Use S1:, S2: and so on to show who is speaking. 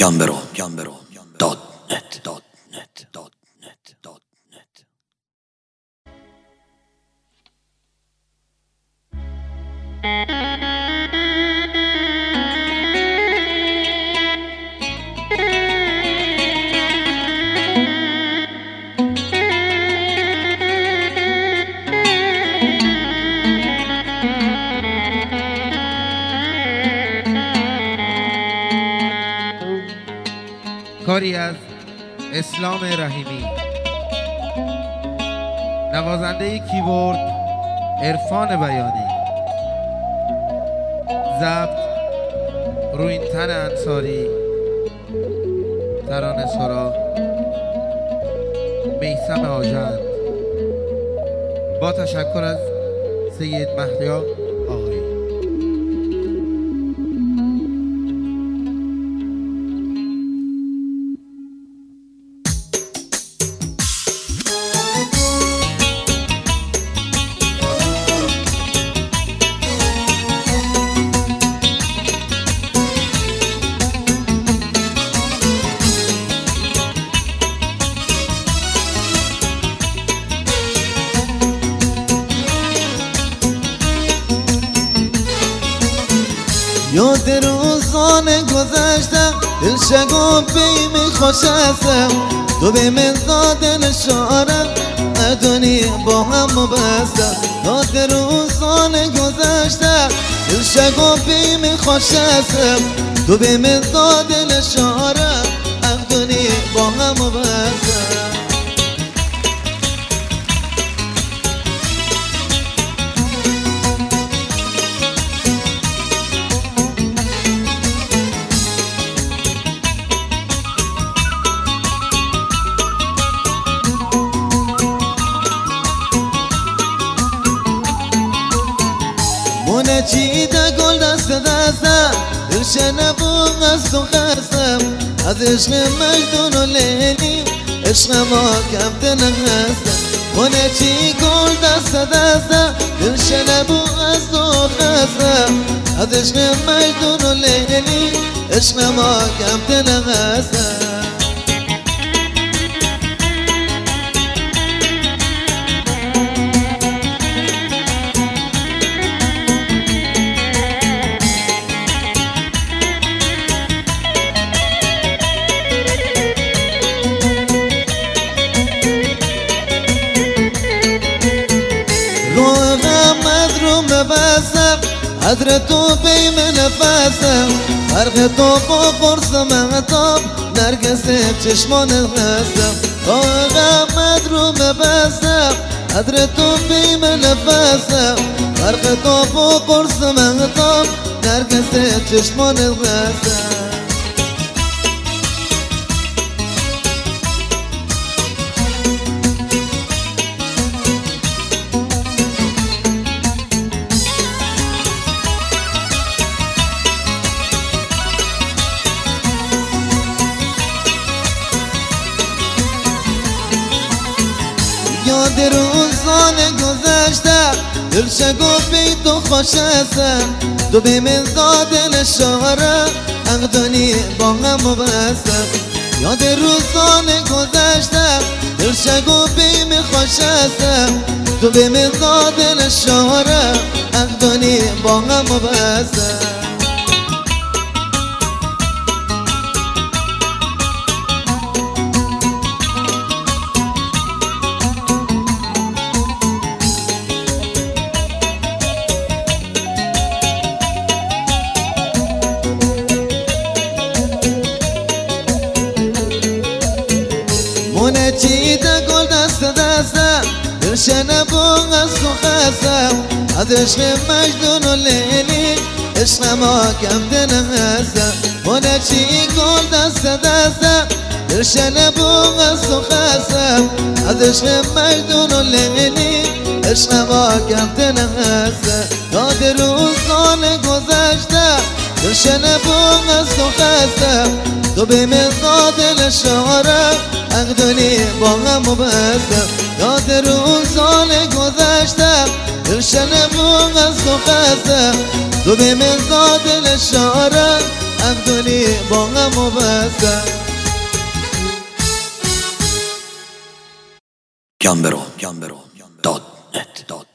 S1: کاری از اسلام رحیمی، نوازنده کیبورد عرفان بیانی، ضبط رویینتن انصاری، ترانه سرا میثم آژند، با تشکر از سید مهدیا آقایی.
S2: یاد روزان گذشتم، دل شگافی میخوشستم، تو به من دادن شارم ادونی با هم بستم. یاد روزان گذشتم، دل شگافی میخوشستم، تو به من دادن شارم ادونی با هم بستم. مونه چیده گل دست دستم، دل شنبون از تو خستم، از عشق مجنون و لیلی عشق ما کم دلم هستم. مونه چی گل دست دستم، دل شنبون از تو خستم، از عشق مجنون و لیلی عشق ما کم دلم هستم. ببستم حضر تو بیم نفسم، فرق تو با قرص مهتاب نرگس چشمان هستم. غمت رو ببستم حضر تو بیم نفسم، فرق تو با قرص مهتاب نرگس چشمان هستم. یاد روزان گذشتم، دل شگافی تو خوشستم، تو به من دادن شارم عقدانی با هم بستم. یاد روزان گذشتم، دل شگافی می خوشستم، تو به من دادن شارم عقدانی با هم بستم. مونه چیده گل دست دستم، دل شنبون از تو خستم، از عشق مجنون و لیلی عشق ما کم دلم هستم. مونه چی گل دست دستم، دل شنبون از تو خستم، از عشق مجنون و لیلی عشق ما کم دلم هستم. یاد روزان گذشتم، دل شنبون از تو خستم، تو به من دادن شارم عقدانی با هم بستم. یاد روزان گذشتم، دل شنبون از تو خستم، تو به من دادن شارم عبدالی با غم و بسته
S3: Gambero.net